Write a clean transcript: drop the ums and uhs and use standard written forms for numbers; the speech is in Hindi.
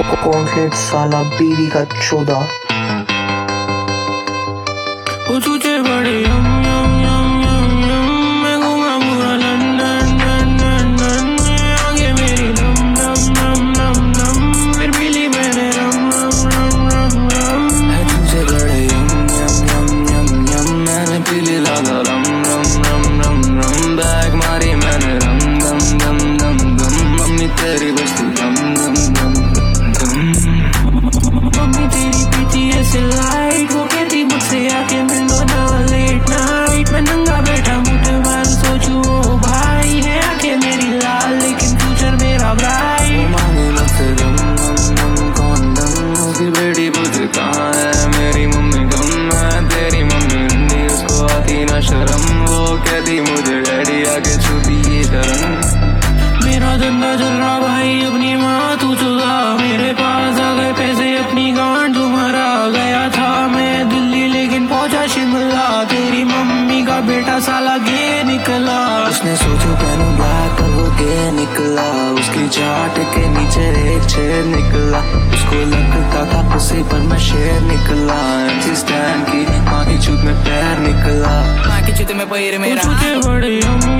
कॉर्नफ्लेक्स साला बीवी का चोदा। वो तुझे बड़े यम यम यम यम यम, मैं घूमा पूरा लंदन लंदन लंदन, आगे मेरी नम नम नम नम नम, फिर पी ली मैंने रम रम रम रम रम। है तुझे बड़े यम यम यम यम यम, मैंने पी ली लाला रम रम रम रम रम, बैग मारी मैंने रम दम दम दम दम, मम्मी तेरी बस्ती दम दम दम दम। मम्मी तेरी पीती ऐसे लाइट, वो कहती मुझसे आके मिल लो ना लेट नाइट। मैं नंगा बैठा मुझे बाल सोचूं ओ भाई है आके मेरी लाल, लेकिन फ्यूचर मेरा ब्राइट। वो मांगे मुझसे दम दम दम कौन दम, उसकी बेटी पूछे कहाँ है मेरी मम्मी गम है, तेरी मम्मी रंडी उसको आती ना शर्म, वो कहती मुझे डैडी आके छूती ये शर्म। मेरा धंधा चल रहा भाई अपनी माँ तू चुका, मेरे पास आ गए पैसे अपनी गांड तुम्हारा गया था मैं दिल्ली लेकिन पहुंचा शिमला, तेरी मम्मी का बेटा साला गे निकला। उसने सोचो पहनूं ब्लैक पर वो गे निकला, उसकी चाट के नीचे एक छेद निकला, उसको लगता था उसी पर मैं शेर निकला। एमसी स्टैंड की माँ की चूत में पैर निकला, माँ की चूत में पैर मेरा। तुझे बड़े